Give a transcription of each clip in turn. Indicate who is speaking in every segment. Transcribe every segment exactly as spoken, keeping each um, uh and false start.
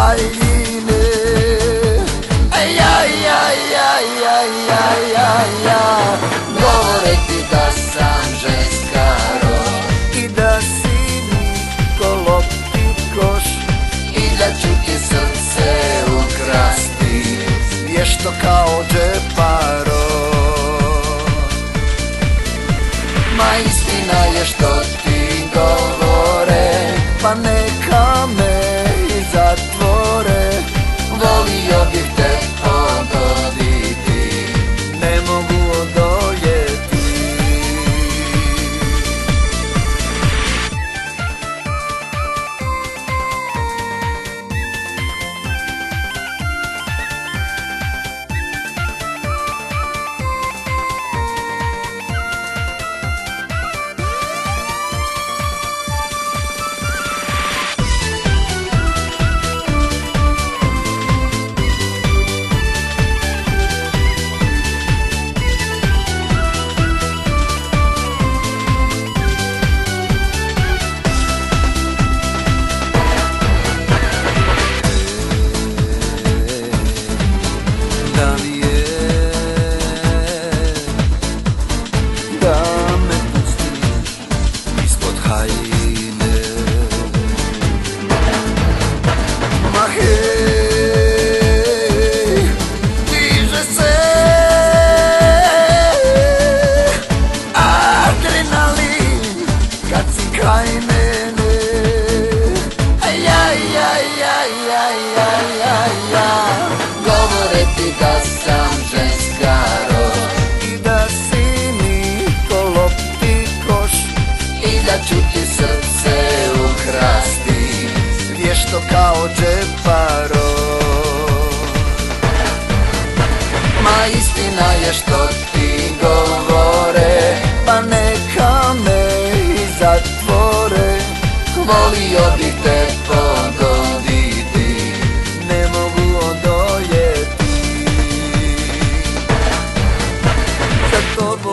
Speaker 1: haljine. Ja, ja, ja, ja, ja, ja, ja. Govore ti da sam ženska rož i da si mi ko lopti koš i da ću ti srce ukrasti vješto kao džeparoš. Ma istina je što ti govore, pa neka me i zatvore. Volio bih te pogoditi, ne mogu odoljeti. Govore ti da sam ženska rož i da si mi ko lopti koš i da ću ti srce ukrasti vješto kao džeparoš. Ma istina je što ti govore, pa neka me i zatvore. Volio bih te pogoditi, ne mogu odoljeti. Za tobom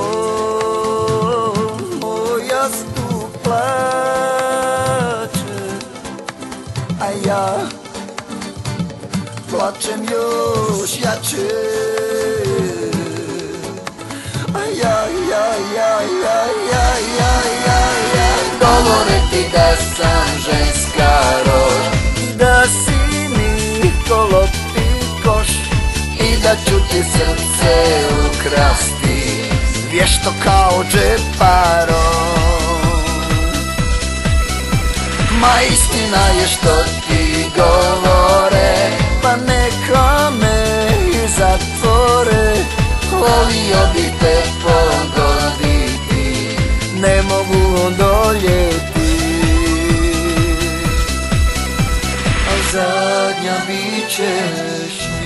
Speaker 1: moja stup plače, a ja plačem još jače. A ja, ja, ja, ja, ja, ja, ja, ja. Govore ti da sam ženska rož i da si mi ko lopti koš i da ću ti srce ukrasti vješto kao džeparoš. Ma istina je što ti govore, pa neka me i zatvore. Volio bih te pogoditi, ne mogu odoljeti. A zadnja bit ćeš